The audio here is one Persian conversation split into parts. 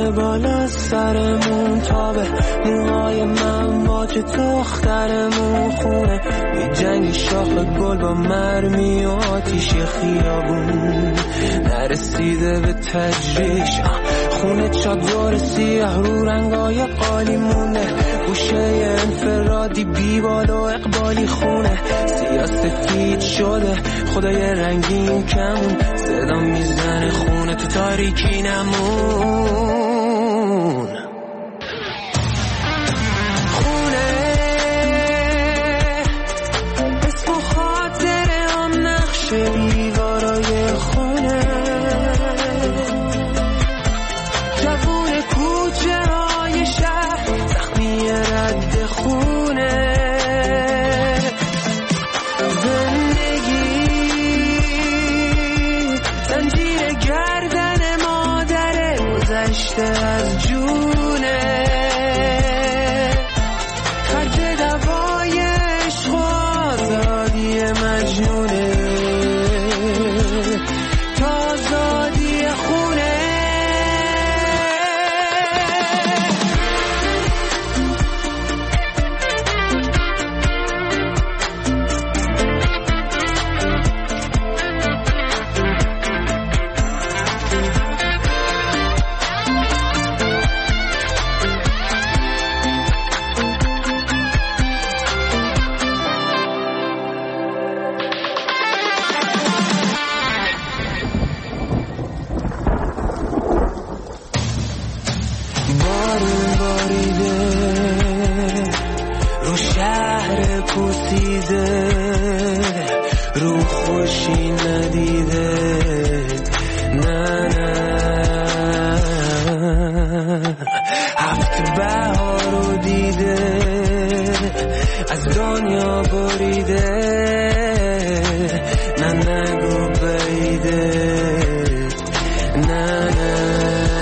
میره بالا سرمون، تابه موهای من با که دخترمون خونه میجنگی شاخ گل با مرمی و آتیش خیابون، نرسیده به تجریش خونه چادر سیاه رو رنگای قالی مونده، گوشه انفرادی بیبال و اقبالی خونه سیاه سفید شده خدای رنگین کمون، صدا میزنه خونه تو تاریکی نمون. خونه اسم و خاطره هم نقشه دیوارای خونه، جوون کوچه های شهر زخمی رد خونه، زندگی زنجیر گردن مادره گذشته از جونه، خرج دوای عشق و آزادی مجنونه تا آزادی خونه. بارون باریده رو شهر پوسیده، رو خوشی ندیده، نه نه هفت بهار رو دیده، از دنیا بریده، نه نگو بیده، نه نه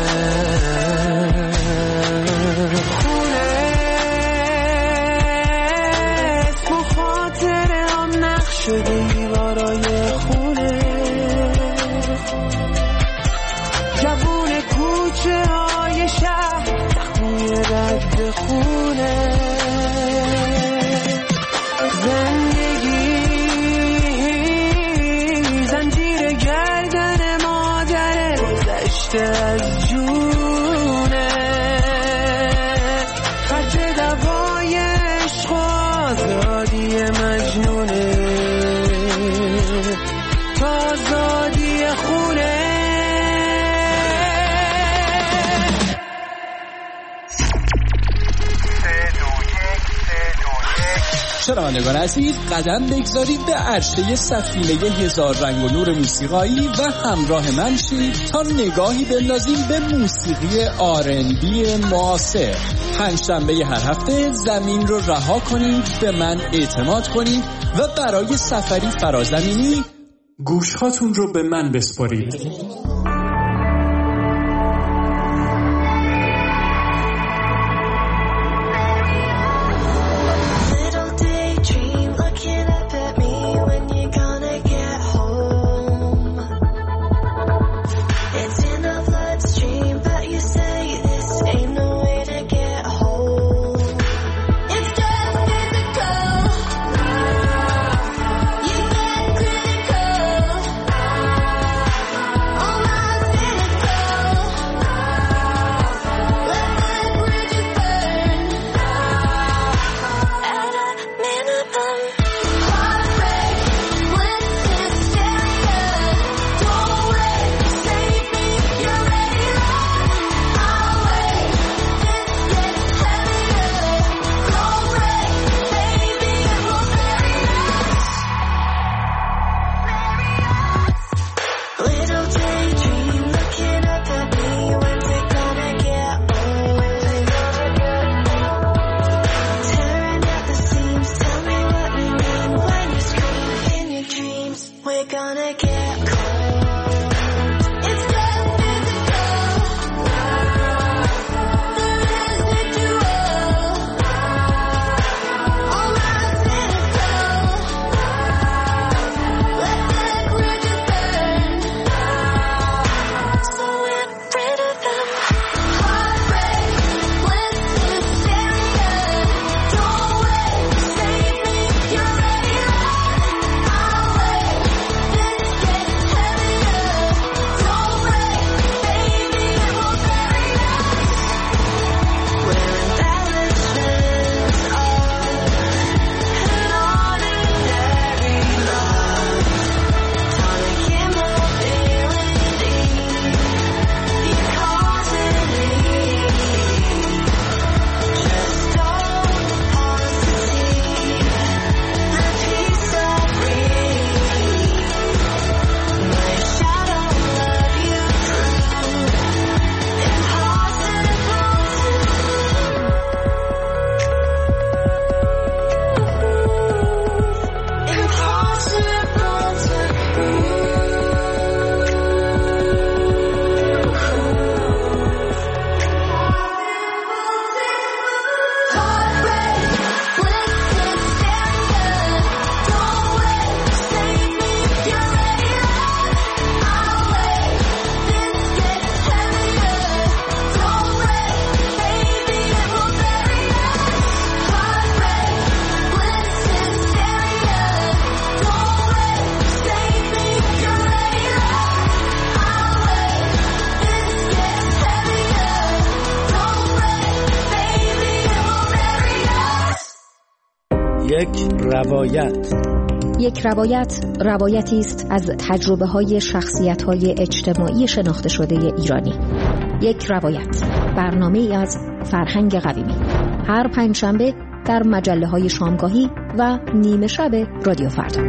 دیوارای خونه، جوون کوچه های شهر زخمی رد خونه، زندگی زنجیر گردن مادره گذشته از جونه، خرج دوای عشق و آزادی مجنونه تا آزادی خونه. شنوندگان عزیز، قدم بگذارید به عرشه سفینه هزار رنگ و نور موسیقایی و همراه من شید تا نگاهی بندازیم به موسیقی آرنبی معاصر. پنجشنبه هر هفته زمین رو رها کنید، به من اعتماد کنید و برای سفری فرازمینی گوشهاتون رو به من بسپارید. Oh my یک روایت. یک روایت روایتی است از تجربه‌های شخصیت‌های اجتماعی شناخته شده ایرانی. یک روایت، برنامه‌ای از فرهنگ قویمی، هر پنجشنبه در مجله‌های شامگاهی و نیمه شب رادیو فردا.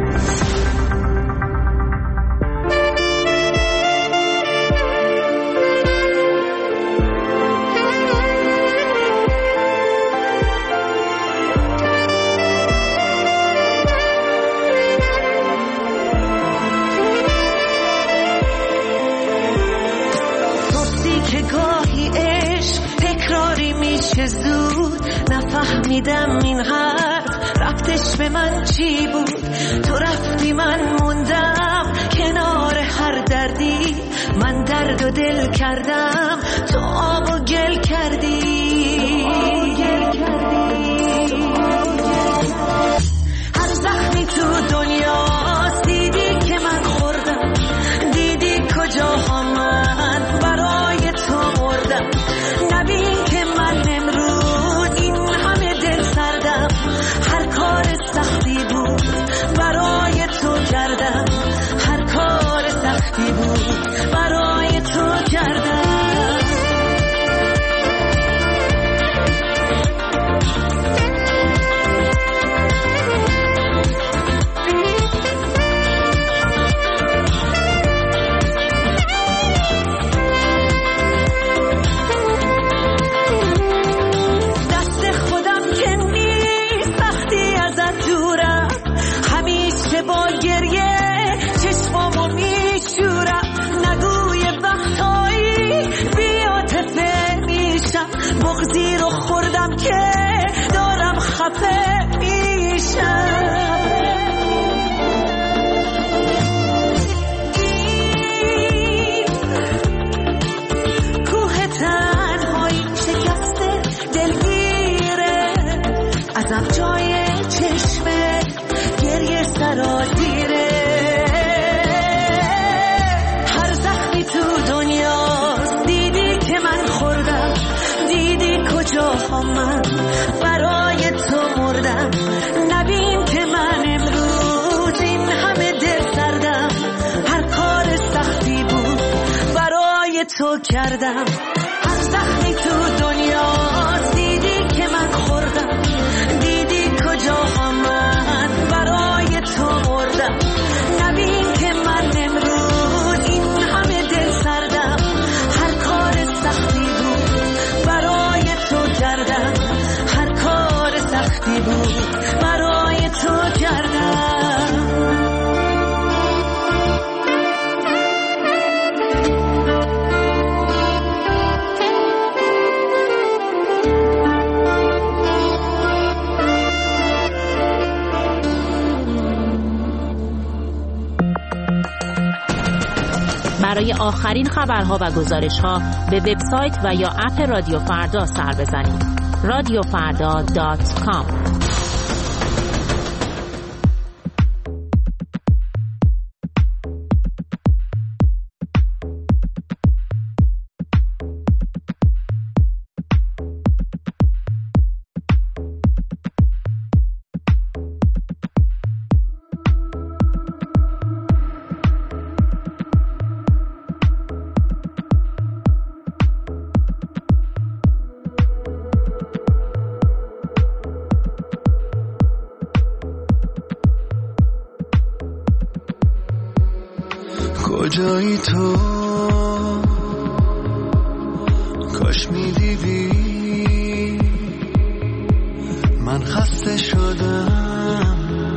نفهمیدم این حرف رفتش به من چی بود. تو رفتی من موندم کنار هر دردی. من درد و دل کردم تو آب و گل کردی. هر زخمی تو دنیا دیدی که من خوردم. دیدی کجاها من برای تو مردم. نبین که من امروز این همه دل سردم. هر کار سختی بود برای تو کردم. هر کار سختی بود برای تو کردم. بغضی رو خوردم که دارم خفه میشم. این کوه تنهایی شکسته دلگیره. ازم جای چشمه گریه سرازیره. هر زخمی تو دنیاست دیدی که من خوردم. دیدی کجاها من برای تو مردم. نبین که من امروز این همه دل سردم. هر کار سختی بود برای تو کردم. هر زخمی تو دنیا دیدی که من خوردم. دیدی کجاها من برای تو مردم. نبین که من امروز این همه دل سردم. هر کار سختی برای تو کردم. هر کار سختی بود برای تو کردم. برای آخرین خبرها و گزارش‌ها به وبسایت و یا اپ رادیو فردا سر بزنید. radiofarda.com. کجایی تو کاش میدیدی من خسته شدم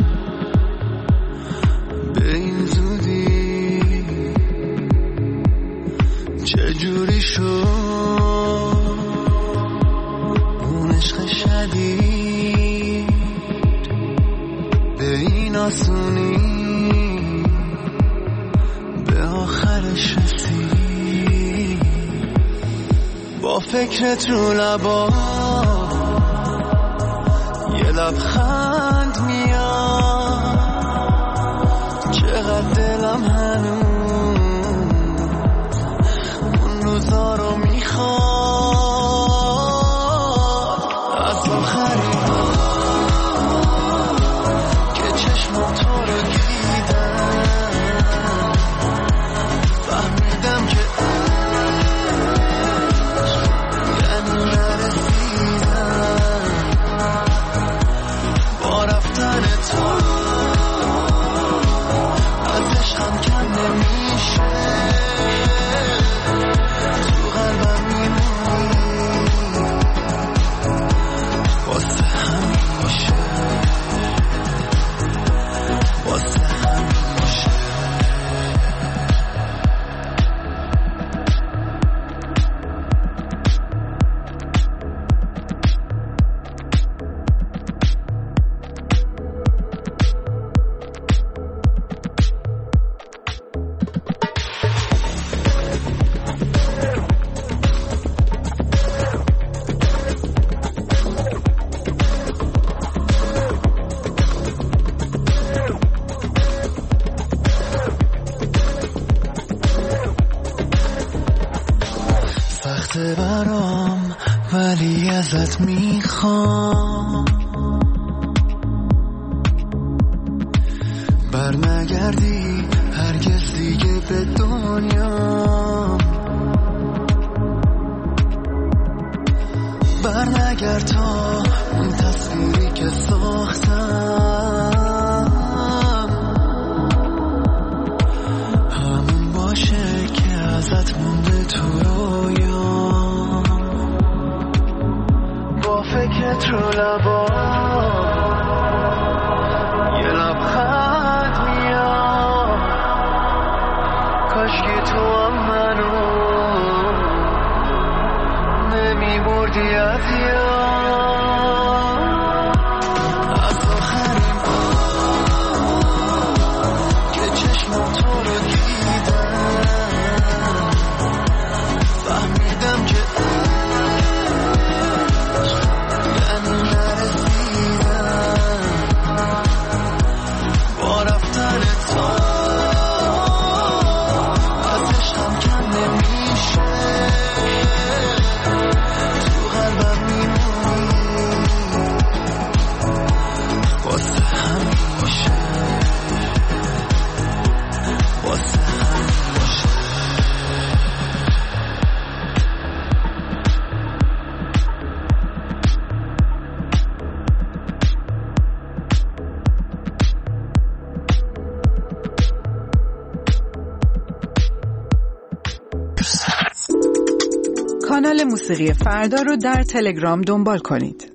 به این زودی. چجوری شد اون عشق شدید به این آسونی آخرش رسید. با فکرت رو لبا یه لبخند میاد. چقدر دلم هنوز اون روزا رو میخواد. از آخرین برام ولی ازت میخوام برنگردی هرگز دیگه به دنیا برنگرد تا اون تصویری که ساختم همون باشه که ازت مونده تو رویام با فکرت رو لبا یه لبخند میاد کاشکی تو هم منو نمیبردی از یاد از آخرین که چشمم تو رو دیدم فهمیدم که یعنی نرسیدم با رفتن تو از عشقم کم نمیشه کانال موسیقی فردا رو در تلگرام دنبال کنید.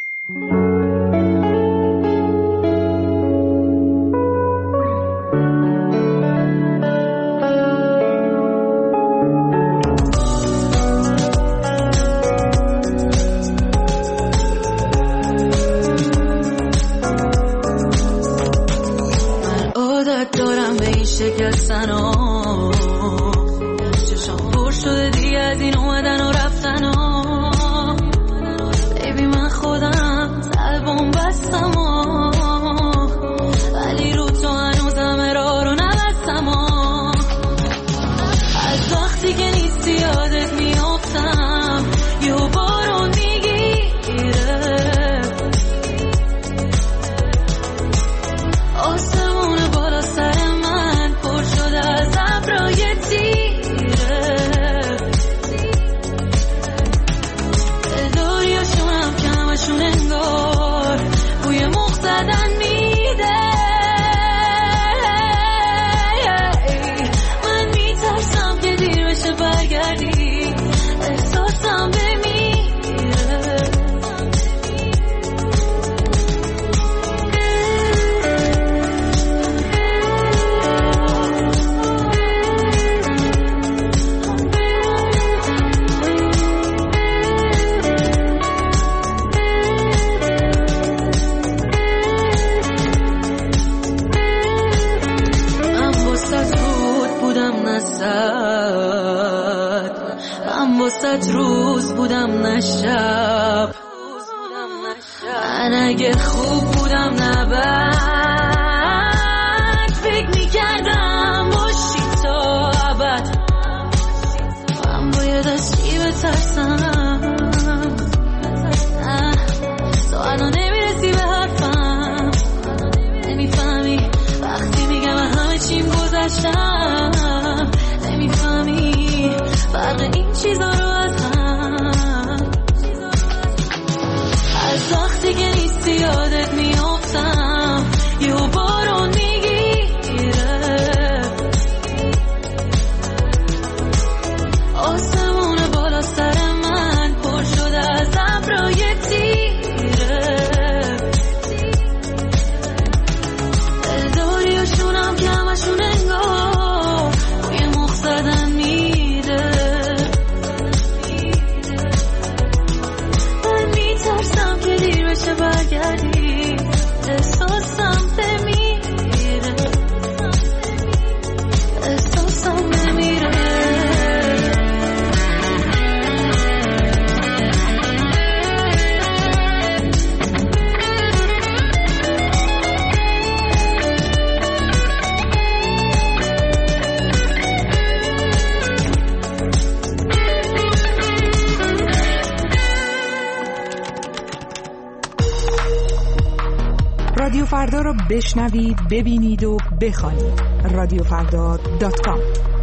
من عادت دارم به این شکستن ها چشم پر شده دیگه از این اومدن و رفتن ها بیبی من خودم سلبم بستم ها ولی رو تو هنوزم ارا رو نبستم ها از وقتی که نیستی یادت میافتم یه بارون میگیره آسمون بالا سر من پر شده از ابرای تیره دلداریاشونم که همشون انگار بوی مخ زدن میده من میترسم که دیر بشه برگردی احساسم بمیره من واسه روز بودم نه شب من اگه خوب بودم نه بد فکر میکردم باشی تا ابد من باید از چی بترسم تو الان نمیرسی به حرفم نمیفهمی وقتی میگم همه چیم گذشتم نمیفهمی فرق این چیزا رو از هم از وقتی که نیستی یادت میافتم یه بارون میگیره آسمون بالا سر من فردا را بشنوید، ببینید و بخوانید. رادیوفردا.com.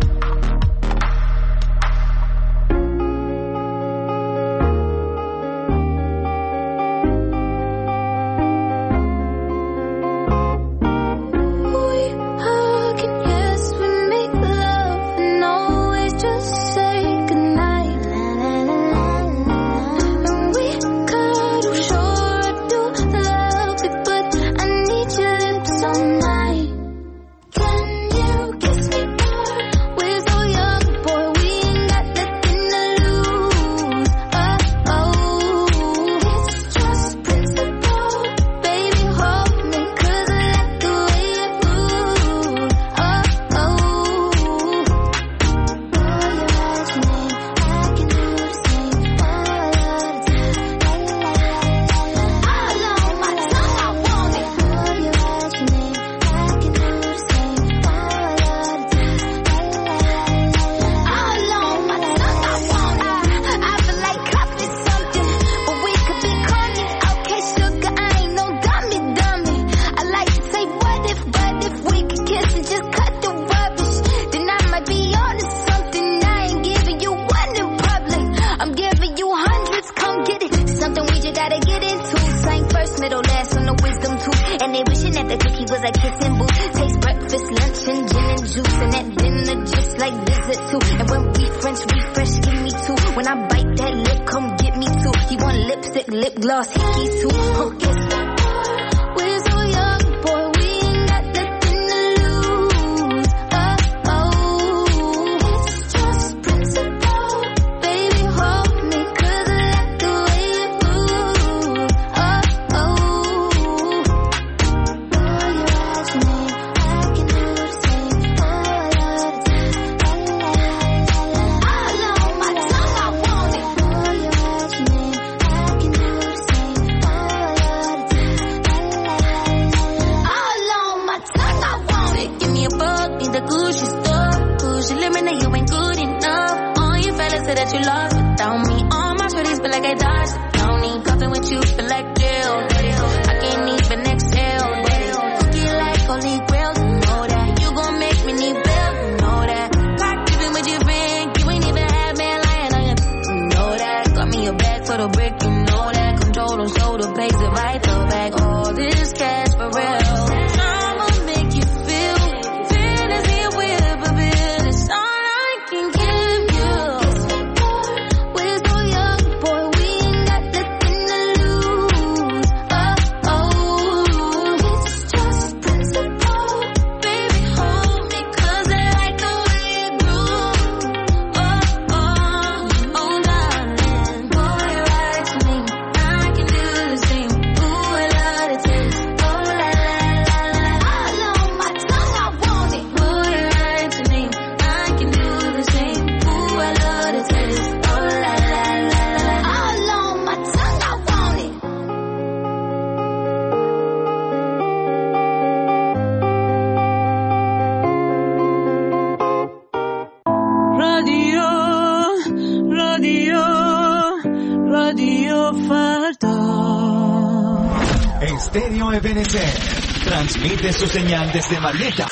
Estéreo Ebenezer transmite su señal desde Marietta.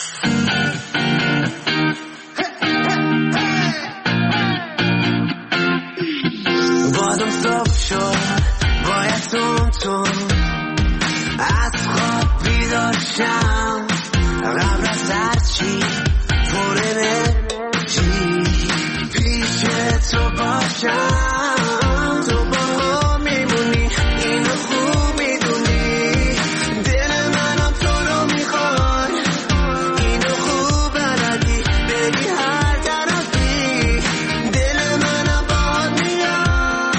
بادم صبح شد باید تون از خواب بیدار شم قبل از هرچی پر انرژی پیش تو باشم تو با هم میمونی اینو خوب میدونی دل منم تو رو میخوای اینو خوب بلدی بری هر طرفی دل منم باهات میاد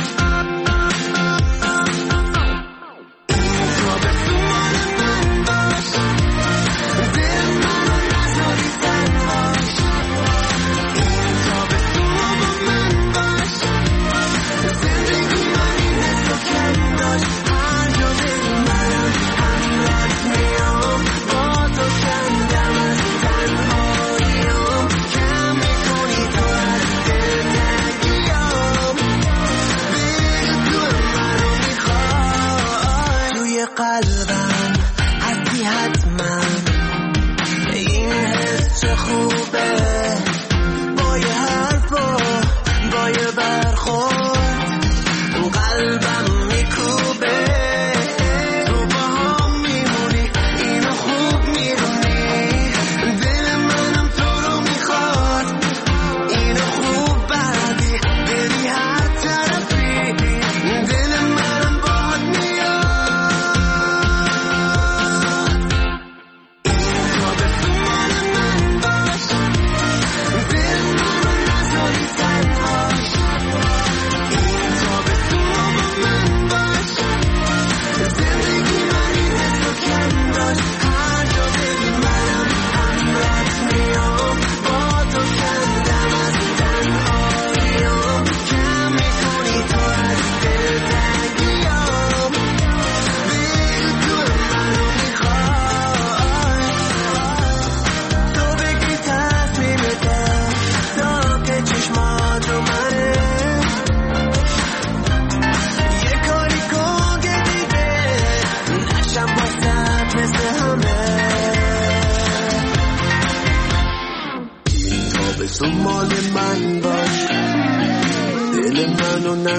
این تابستون من باش دل منو نذاری تنهاش این تابستون من باش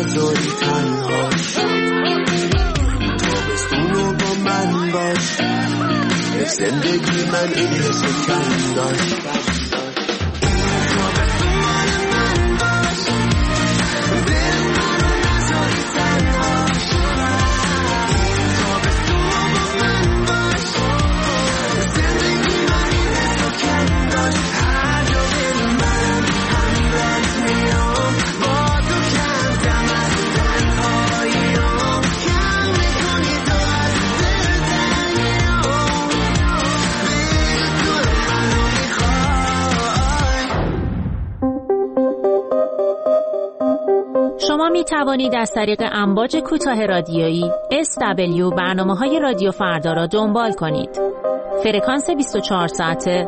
نذاری تنها، تابستونو با من باش، به زندگی من این حسو کم داشت. شما می توانید از طریق امواج کوتاه رادیویی SW برنامه‌های رادیو فردا را دنبال کنید. فرکانس 24 ساعته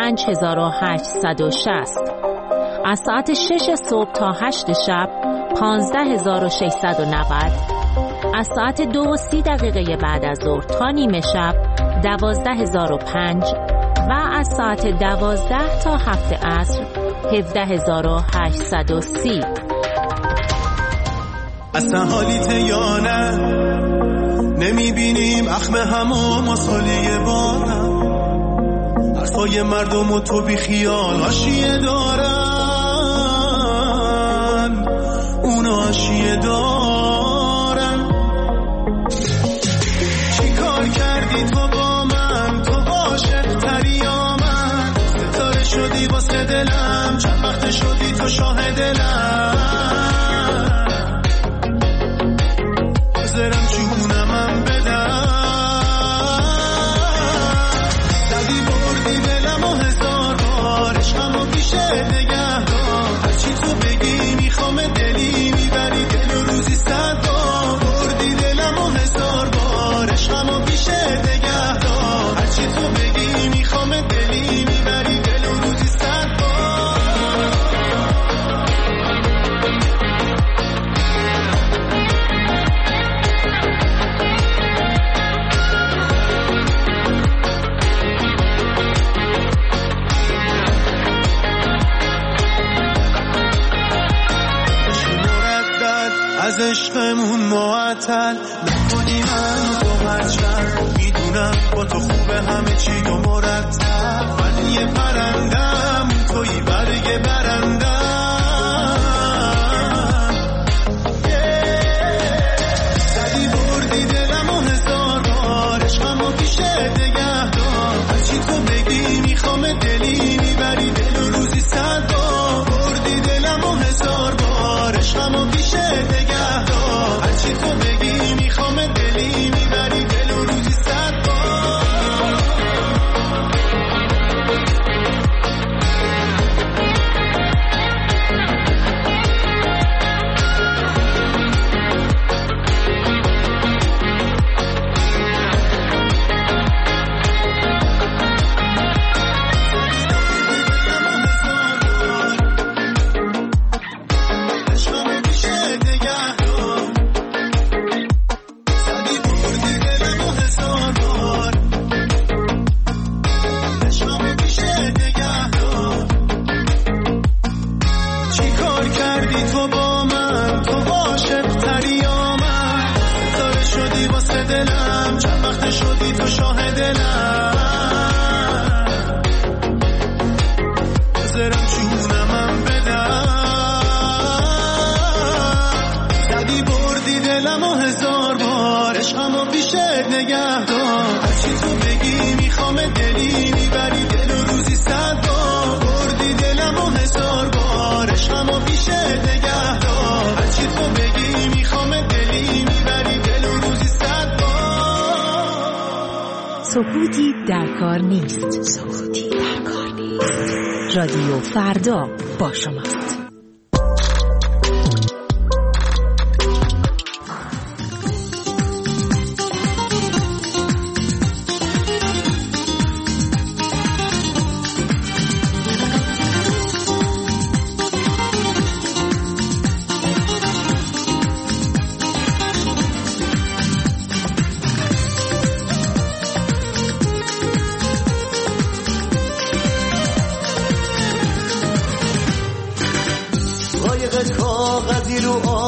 5860. از ساعت 6 صبح تا 8 شب 15690. از ساعت 2:30 بعد از ظهر تا نیمه شب 12005 و از ساعت 12 تا 7 عصر 17830. اصلا حالیت یا نه نمیبینیم اخم همو مسئولیه بارم، حرفای مردم و تو بی خیال حاشیه دارن، اونا حاشیه دارن. چی کار کردی تو با من، تو عاشق تری یا من، ستاره شدی واسه دلم، چند وقت شدی تو شاه دلم، بذارم چونمم بدم، زدی بردی دلم و هزار بار، عشقم و پیشه نگه دار، هرچی تو بگی میخوام دلی میبری دل و روزی 100 بار، بردی دلم و هزار بار، عشقم و پیشه نگه دار، هرچی تو بگی میخوام دلی میبری دل و روزی 100 بار. از عشقمون معطل نکنی من و تو هرچند، میدونم با تو خوبه همه چی و مرتب، من یه پرندم توی برگ برندم، زدی بردی دلم و هزار بار، عشقم و پیشه نگه دار، هرچی تو بگی میخوام دلی میبری دل و روزی 100 بار، بردی دلم و هزار بار، عشقم و پیشه نگه دار، هرچی تو بگی میخوام دلی میبری دل و روزی 100 بار. سکوتی در کار نیست. سکوتی در کار نیست. رادیو فردا با شماست.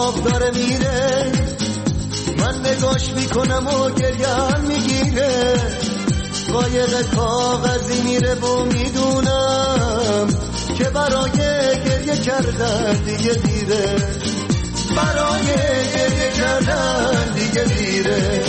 آب داره میره، من نگاش میکنم و گریه‌ام میگیره. قایق کاغذی میره و میدونم که برای گریه کردن دیگه دیره، برای گریه کردن دیگه دیره.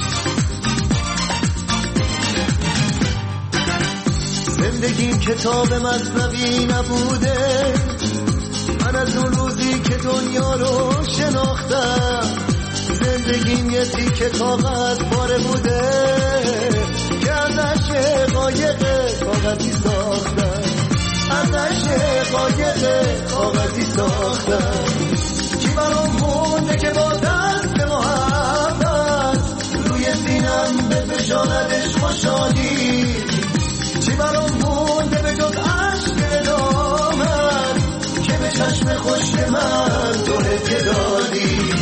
زندگیم کتاب مثنوی نبوده، من از اون روزی که دنیا رو شناختم. زندگیم یه تیکه کاغذ پاره بوده که ازش قایق کاغذی ساختم، ازش قایق کاغذی ساختم. کی برام مونده که با دست محبت روی سینم به فشاندش خوشحالی؟ چی برام مونده به جز عشق دامن که به چشم خشک من تو هدیه دادی؟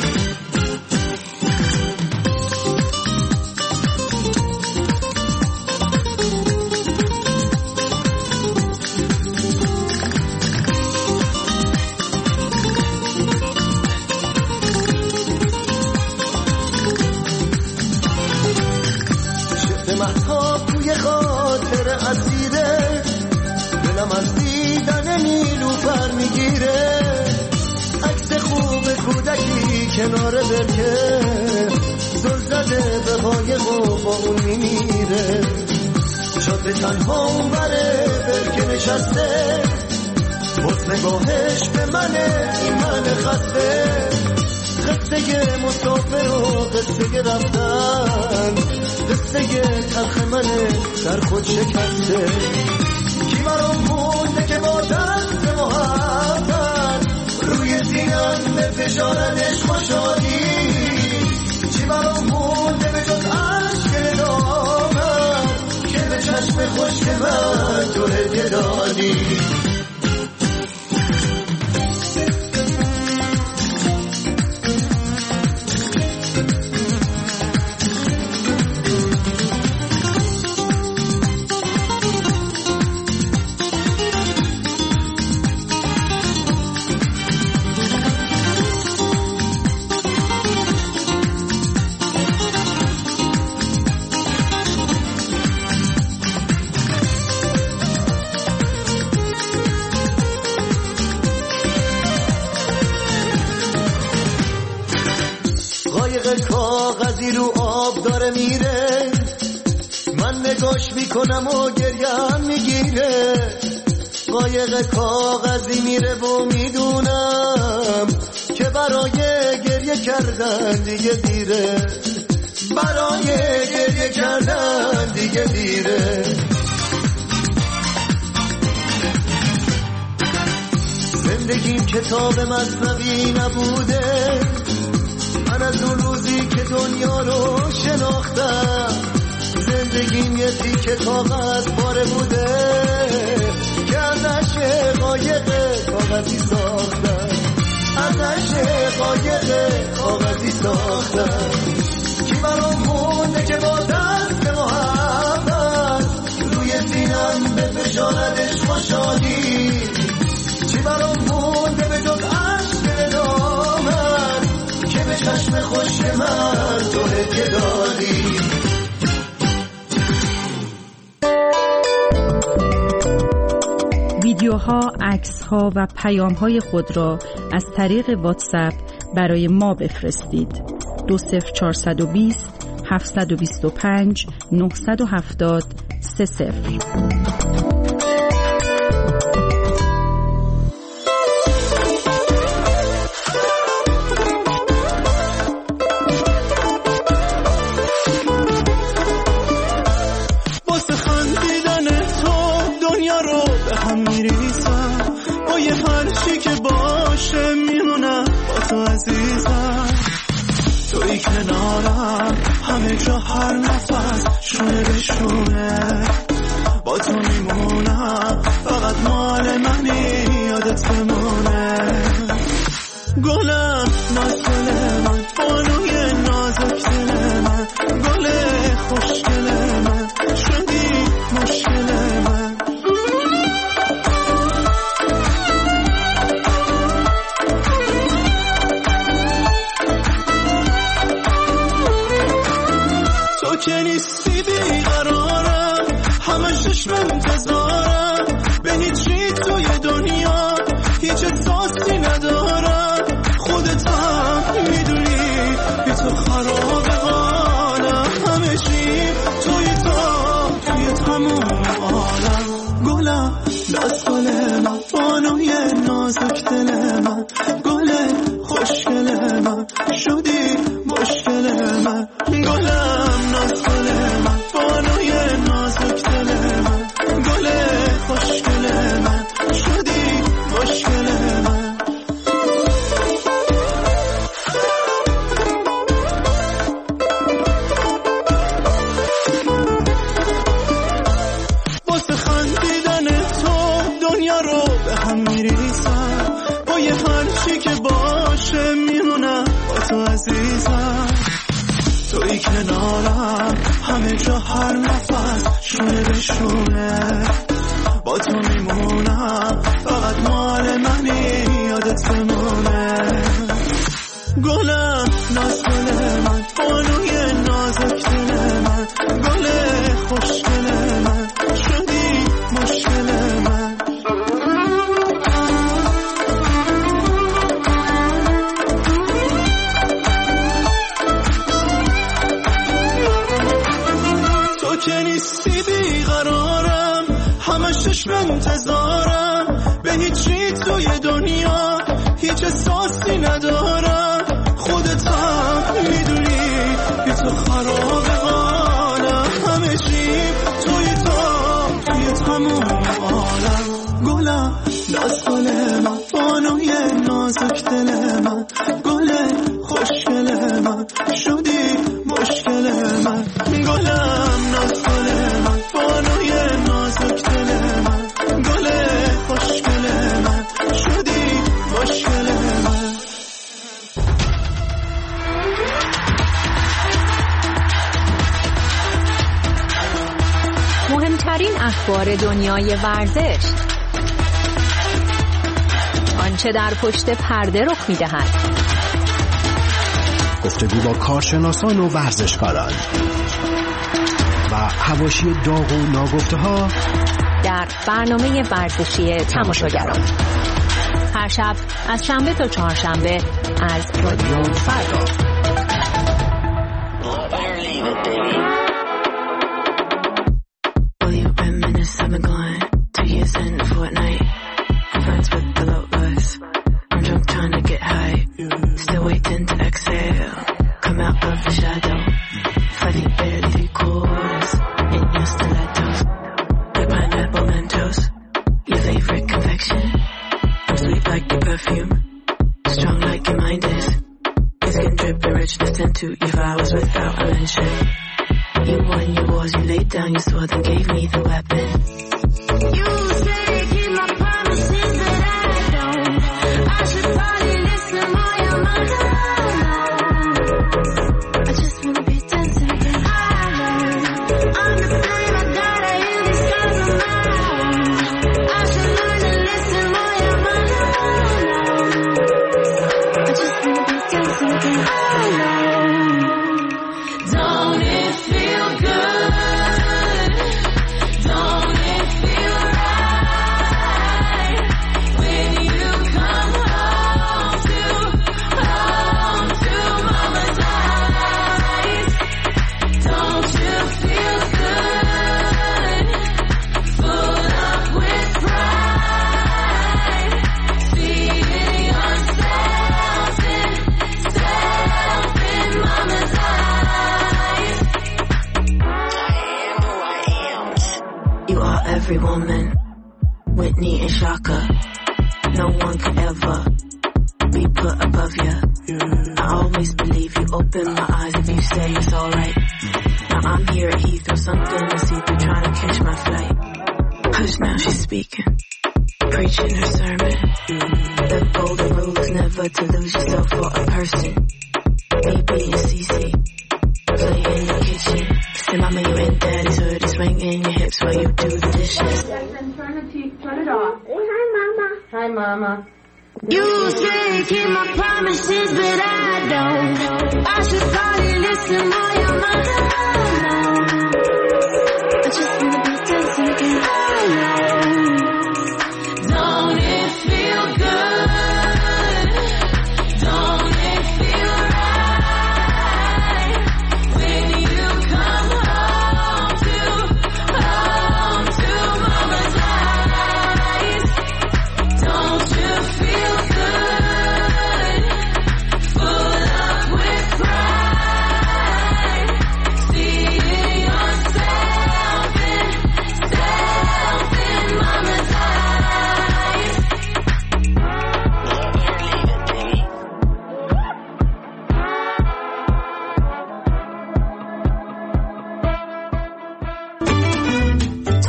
مهتاب توی خاطر اسیره، دلم از دیدن نیلوفر میگیره. عکس خوب کودکی کنار برکه، زل زده به قایق و با اون میمیره. شده تنها اون بره برکه نشسته، باز نگاهش به منه این من خسته. قصه مسافر و قصه رفتن، قصه تلخ منه در خود شکسته. کی برام مونده که با دست محبت روی سینم به فشاندش خوشحالی؟ چی برام مونده به جز عشق دامن که به چشم خشک من تو هدیه دادی؟ کاغذی رو آب داره میره، من نگاش میکنم و گریه‌ام میگیره. قایق کاغذی میره و میدونم که برای گریه کردن دیگه دیره، برای گریه کردن دیگه دیره. زندگیم کتاب مثنوی نبوده، من از اون روزی که دنیا رو شناختم. زندگیم یه تیکه کاغذ پاره بوده که ازش قایق کاغذی ساختم، ازش قایق کاغذی ساختم. کی برام مونده که با دست محبت روی سینم به فشاندش خوشحالی؟ چی برام مونده به جز عشق دامن که به چشم خشک من تو هدیه دادی؟ ویدیوها، عکس‌ها و پیام‌های خود را از طریق واتساپ برای ما بفرستید. 20420 725 970 30. کنارم همه جا هر نفس شونه به شونه با تو میمونم، فقط مال منی یادت بمونه. گلم نازل من، بانوی نازک دل من، گل خوشگل من، شدی مشکل من. که نیستی بیقرارم، همه چشم انتظارم، به هیچی توی دنیا هیچ احساسی ندارم. خودت هم میدونی بی تو خراب حالم، همه چی توی تموم عالم. گلم دستگل من، بانوی نازک دل من، گل خوشگل من، شدی مشکل من. گلم دستگل من، بانوی نازک دل من، گل خوشگل من، شدی مشکل من. واسه خندیدن تو دنیا رو به هم میریزم، با یه هرچی که باشه میمونم با تو عزیزم. توی کنارم همه جا هر نفس شونه به شونه، با تو میمونم فقط مال منی یادت بمونه. گلم نازگل من، بانوی نازک دل من، گل خوشگل من، شدی مشکل من. تو که نیستی بیقرارم، همه چشم انتظارم، به هیچی توی دنیا هیچ احساسی ندارم. خودت هم میدونی بی تو خراب حالم، همه چی توی تموم عالم. گلم دستگل من، بانوی نازک دل من، گل خوشگل من، شدی مشکل من. گلم دستگل من، بانوی نازک دل من، گل خوشگل من، شدی مشکل من. مهمترین اخبار دنیای ورزش، آنچه در پشت پرده رخ می‌دهد، گفتگو با کارشناسان و ورزشکاران و حواشی داغ و ناگفته‌ها در برنامه ورزشی تماشاگران، هر شب از شنبه تا چهارشنبه از رادیو فردا. every woman, Whitney and Shaka. No one could ever be put above you. I always believe you, open my eyes if you say it's alright. Now I'm here at Heathrow, something to see through, trying to catch my flight. Hush now, she's speaking, preaching her sermon. The golden rule is never to lose yourself for a person. BB and CC, play in the kitchen. Say, mama, you in daddy's hood, it's ringing your hips while you do the dishes. Jackson, turn it off. Hi, mama. Hi, mama. You say keep my promises, but I don't. I should probably listen more, your mother.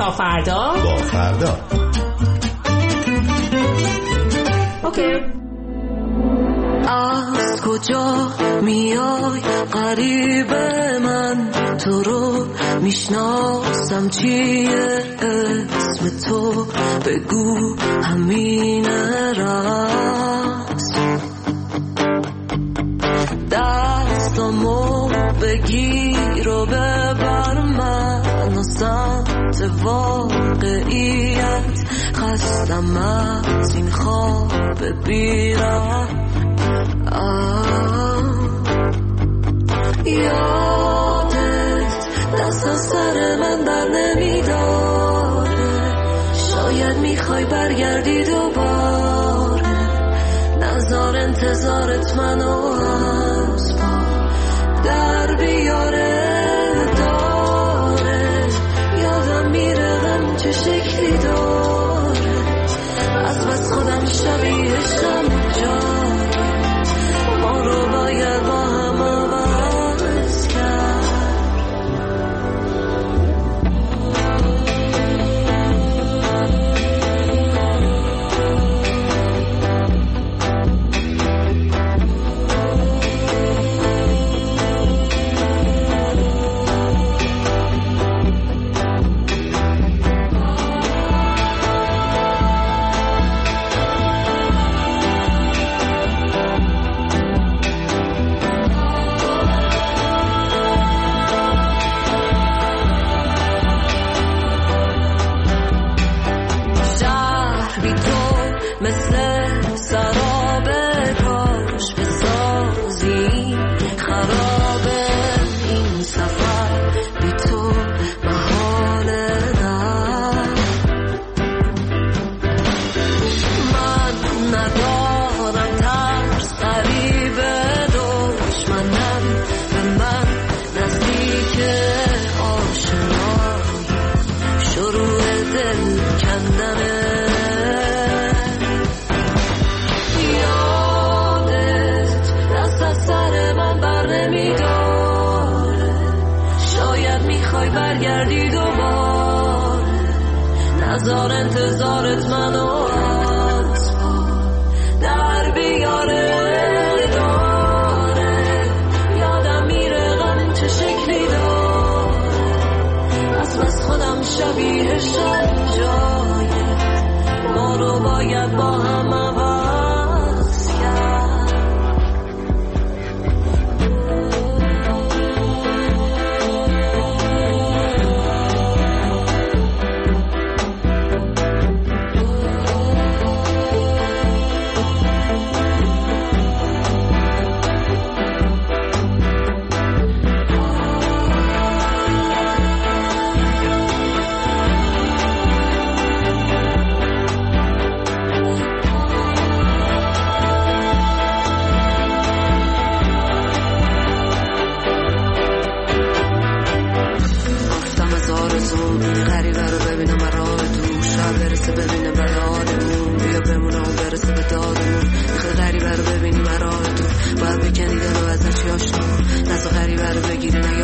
تا فردا با فردا. اوکی. از کجا میای غریب من، تو رو میشناسم چیه اسم تو، بگو همینه راست. دستامو بگیر و ببر من و سمت واقعیت، خستم از این خواب بیرم. یادت دست از سر من بر نمیداره، شاید میخوای برگردی دوباره، نظر انتظارت منو از پا در بیاره. داره یادم میره غم چه شکلی داره، از بس خودم شبیهشم جاره، ما رو باید با هم عوض کرد. برگردی دوباره، نظر انتظارت منو از پا در بیاره. داره یادم میره غم چه شکلی داره، از بس خودم شبیهشم جایت، ما رو باید با هم عوض کرد. ببینه بیانمون، بیا بمونه و برسه به دادمون. میخوای غریبه رو ببینی مراه تو، باید بکنی دلو ازش یاشتون، نسا غریبه رو بگیری نگه